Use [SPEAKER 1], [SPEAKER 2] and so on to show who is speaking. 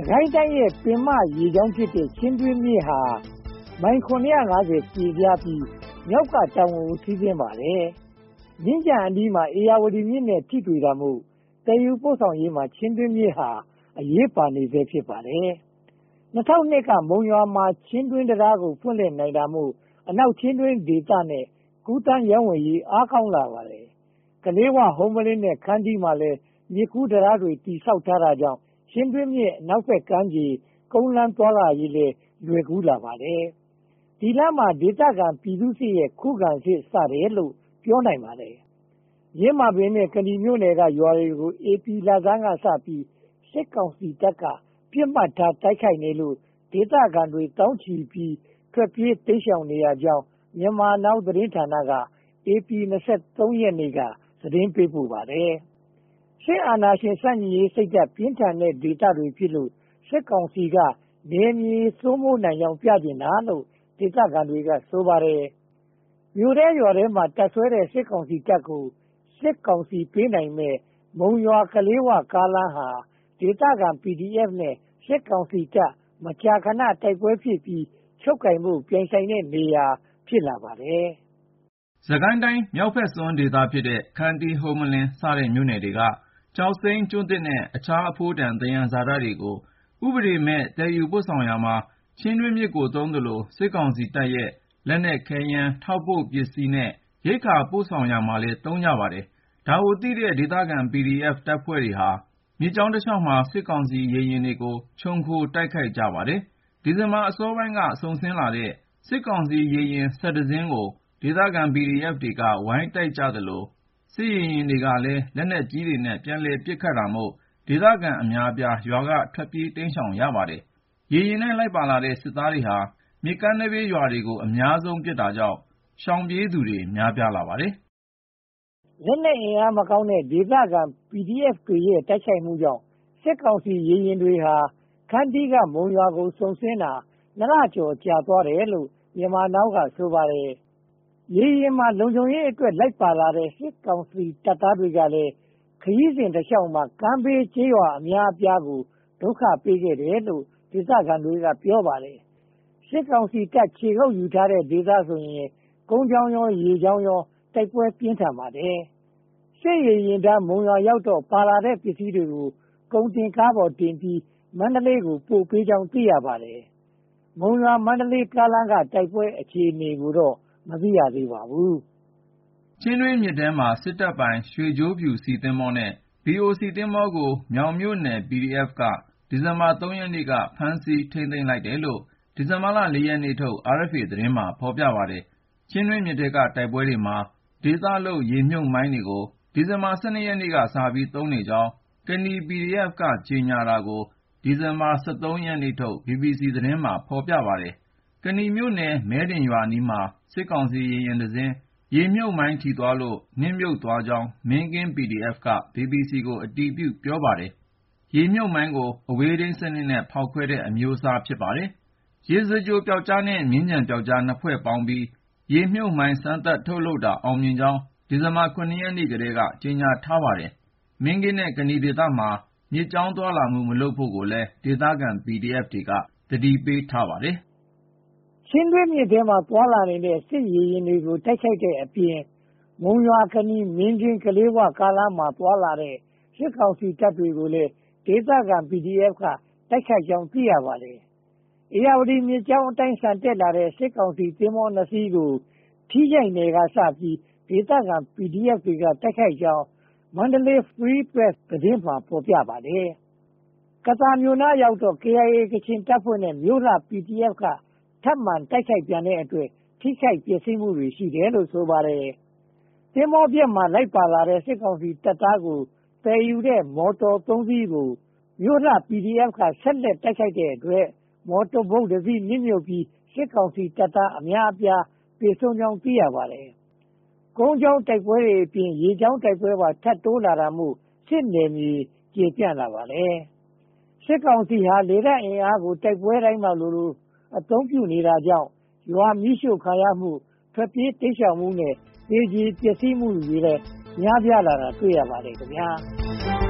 [SPEAKER 1] ကိုင်းတိုင်းရဲ့ပင်မရေကြောင်းဖြစ်တဲ့ချင်းတွင်းမြစ်ဟာမိုင်750ကျေပြားပြီးမြောက်ကတောင်ကိုစီးဆင်းပါတယ်။မြင်းခြံအနီးမှာဧရာဝတီမြစ်နဲ့ထိတွေ့တာမို့သယ်ယူပို့ဆောင်ရေးမှာချင်းတွင်းမြစ်ဟာအရေးပါနေဆဲဖြစ်ပါတယ်။ 2002ကမုံရွာမှာချင်းတွင်းတရားကိုဖွင့်လှစ်နိုင်တာမို့အနောက်ချင်းတွင်းဒေသနဲ့ကူးသန်းရောင်းဝယ်ရေးအားကောင်းလာပါတယ်။ ကလေးဝဟုမ္မလင်းနဲ့ခန္တီးမှာလည်းမြစ်ကူးတရားတွေတည်ဆောက်ထားတာကြောင့်ချင်းတွင်းမြစ်အနောက်ဘက်ကမ်းခြေကုန်းလမ်းသွားလာရေးလည်းလွယ်ကူးလာပါတယ်။ ဒီလမ်းမှာဒေသခံပြည်သူ့စစ်ရဲ့ခုခံစစ်စတယ်လို့ပြောနိုင်ပါတယ်။ ယင်းမာပင်နဲ့ကနီမြို့နယ်ကရွာတွေကိုဧပြီလဆန်းကစပြီးစစ်ကောင်စီတပ်ကပစ်မှတ်ထားတိုက်ခိုက်နေလို့ဒေသခံတွေတောင်းချီပြီးထွက်ပြေးတိမ်းရှောင်နေရကြောင်း Myanmar Now သတင်းဌာနကဧပြီ23ရက်နေ့ကသတင်းပေးပို့ပါတယ်။ စစ်အာဏာရှင်ဆန့်ကျင်ရေးစိတ်ဓါတ်ပြင်းထန်တဲ့ဒေသတွေဖြစ်လို့စစ်ကောင်စီကနယ်မြေစိုးမိုးနိုင်ကြောင်းပြချင်တာလို့ဒေသခံတွေကဆိုပါတယ်။ မြို့ထဲရွာထဲမှာတပ်စွဲတဲ့စစ်ကောင်စီတပ်ကိုစစ်ကောင်စီပေးနိုင်မဲ့မုံရွာကလေးဝကားလမ်းဟာဒေသခံ PDF နဲ့စစ်ကောင်စီတပ်မကြာခဏတိုက်ပွဲဖြစ်ပြီးချုပ်ကိုင်မှုပြိုင်ဆိုင်တဲ့နေရာဖြစ်လာပါတယ်
[SPEAKER 2] ။စစ်ကိုင်းတိုင်းမြောက်ဘက်စွန်းဒေသဖြစ်တဲ့ခန္တီးဟုမ္မလင်းစတဲ့မြို့နယ်တွေကကျောက်စိမ်းကျွန်းသစ်နဲ့အခြားအဖိုးတန်သယံဇာတတွေကိုဥပဒေမဲ့သယ်ယူပို့ဆောင်ရာမှာချင်းတွင်းမြစ်ကိုသုံးသလိုစစ်ကောင်စီတပ်ရဲ့လက်နက်ခဲယမ်းထောက်ပို့ပစ္စည်းနဲ့ရိက္ခာပို့ဆောင်ရာမှာလည်းသုံးကြပါတယ်။ဒါကိုသိတဲ့ဒေသခံ PDF တပ်ဖွဲ့တွေဟာမြစ်ကြောင်းတလျှောက်မှာစစ်ကောင်စီရေယာဉ်တွေကိုခြုံခိုတိုက်ခိုက်ကြပါတယ်။ ဒီဇင်ဘာအစောပိုင်းကစုန်ဆင်းလာတဲ့စစ်ကောင်စီရေယာဉ်11စင်းကိုဒေသခံ PDF တွေကဝိုင်းတိုက်ကြသလိုစစ်ရေယာဉ်တွေကလည်းလက်နက်ကြီးတွေနဲ့ပြန်လည်ပစ်ခတ်တာမို့ဒေသခံအများအပြားရွာကထွက်ပြေးတိမ်းရှောင်ရပါတယ်။ ရေယာဉ်နဲ့လိုက်ပါလာတဲ့စစ်သားတွေဟာမြစ်ကမ်းနဘေးရွာတွေကိုအများဆုံးပစ်တာကြောင့်ရှောင်ပြေးသူတွေများပြားလာပါတယ်
[SPEAKER 1] ။လက်နက်အင်အားမကောင်းတဲ့ဒေသခံ PDF တွေရဲ့တိုက်ခိုက်မှုကြောင့်စစ်ကောင်စီရေယာဉ်တွေဟာခန္တီးကမုံရွာကိုစုန်ဆင်းတာ2 လကျော်ကြာသွားတယ်လို့Myanmar Now ကဆိုပါတယ်။ရေယာဉ်မှာလုံခြုံရေးအတွက်လိုက်ပါလာတဲ့စစ်ကောင်စီတပ်သားတွေကလည်းခရီးစဉ်တလျှောက်မှာကမ်းဘေးကျေးရွာအများအပြားကိုဒုက္ခပေးခဲ့တယ်လို့ဒေသခံတွေကပြောပါတယ်။စစ်ကောင်စီတပ်ခြေကုပ်ယူထားတဲ့ဒေသဆိုရင်ကုန်းကြောင်းရောရေကြောင်းရောတိုက်ပွဲပြင်းထန်ပါတယ်။စစ်ရေယာဉ်တန်းမုံရွာရောက်တော့ပါလာတဲ့ပစ္စည်းတွေကိုကုန်တင်ကားပေါ်တင်ပြီးမန္တလေးကိုပို့ပေးကြောင်းသိရပါတယ်။မုံရွာမန္တလေးကားလမ်းကတိုက်ပွဲအခြေအနေကိုတော့မသိရသေးပါဘူး
[SPEAKER 2] ။ချင်းတွင်းမြစ်ထဲမှာစစ်တပ်ပိုင်ရွှေကြိုးဖြူဆီသင်္ဘောနဲ့ BOC သင်္ဘောကိုမြောင်မြို့နယ် PDF ကဒီဇင်ဘာ3ရက်နေ့ကဖမ်းဆီးထိန်းသိမ်းလိုက်တယ်လို့ဒီဇင်ဘာ4ရက်နေ့ထုတ် RFA သတင်းမှာဖော်ပြပါတယ်။ ချင်းတွင်းမြစ်ထဲကတိုက်ပွဲတွေမှာဒေသလုပ်ရေမြုပ်မိုင်းတွေကိုဒီဇင်ဘာ12ရက်နေ့ကစပြီးသုံးနေကြောင်းကနီ PDF ကကြေညာတာကိုဒီဇင်ဘာ13ရက်နေ့ထုတ် BBC သတင်းမှာဖော်ပြပါတယ်။ ကနီမြို့နယ်မဲဒင်ရွာအနီးမှာစစ်ကောင်စီရေယာဉ်တစ်စင်းရေမြုပ်မိုင်းထိသွားလို့နစ်မြုပ်သွားကြောင်းမင်းကင်း PDF က BBC ကိုအတည်ပြုပြောပါတယ်။ ရေမြုပ်မိုင်းကိုအဝေးထိန်းစနစ်နဲ့ဖောက်ခွဲတဲ့အမျိုးအစားဖြစ်ပါတယ်။ ရေစကြိုပြောက်ကျားနဲ့မြင်းခြံပြောက်ကျားနှစ်ဖွဲ့ပေါင်းပြီးရေမြုပ်မိုင်းစမ်းသပ်ထုတ်လုပ်တာအောင်မြင်ကြောင်းဒီဇင်ဘာ7ရက်နေ့ကတည်းကကြေညာထားပါတယ်။ မင်းကင်းနဲ့ကနီဒေသမှာမြစ်ကြောင်းသွားလာမှုမလုပ်ဖို့ကိုလည်းဒေသခံ PDF တွေကသတိပေးထားပါတယ်
[SPEAKER 1] ။ချင်းတွင်းမြစ်ထဲမှာသွားလာနေတဲ့စစ်ရေယာဉ်တွေကိုတိုက်ခိုက်တဲ့အပြင်မုံရွာကနီမင်းကင်းကလေးဝကားလမ်းမှာသွားလာတဲ့စစ်ကောင်စီတပ်တွေကိုလည်းဒေသခံ PDF ကတိုက်ခိုက်ကြောင်းသိရပါတယ်။ဧရာဝတီမြစ်ကြောင်းအတိုင်းဆန်တက်လာတဲ့စစ်ကောင်စီသင်္ဘော2စီးကိုထီးချိုင့်နယ်ကစပြီးဒေသခံ PDF တွေကတိုက်ခိုက်ကြောင်း Mandalay Free Press သတင်းမှာဖော်ပြပါတယ်။ကသာမြို့နားရောက်တော့ KIA ကချင်တပ်ဖွဲ့နဲ့မြို့လှ PDF ကထပ်မံတိုက်ခိုက်ပြန်တဲ့အတွက်ထိခိုက်ပျက်စီးမှုတွေရှိတယ်လို့ဆိုပါတယ်။သင်္ဘောပျက်မှာလိုက်ပါလာတဲ့စစ်ကောင်စီတပ်သားကိုသယ်ယူတဲ့မော်တော်3စီးကိုမြို့လှ PDF ကဆက်လက်တိုက်ခိုက်တဲ့အတွက်မော်တော်ဘုတ်တစ်စီးနစ်မြုပ်ပြီးစစ်ကောင်စီတပ်သားအများအပြားသေဆုံးကြောင်းသိရပါတယ်။ကုန်းကြောင်းတိုက်ပွဲတွေအပြင်ရေကြောင်းတိုက်ပွဲပါထပ်တိုးလာတာမို့စစ်နယ်မြေကျေပြန့်လာပါတယ်။စစ်ကောင်စီဟာလေတပ်အင်အားကိုတိုက်ပွဲတိုင်းမှာလိုအသုံးပြုနေတာကြောင့်ရွာမီးရှို့ခံရမှုထွက်ပြေးတိမ်းရှောင်မှုနဲ့ဒေသပျက်စီးမှုတွေလည်းများပြားလာတာတွေ့ရပါတယ်ခင်ဗျာ။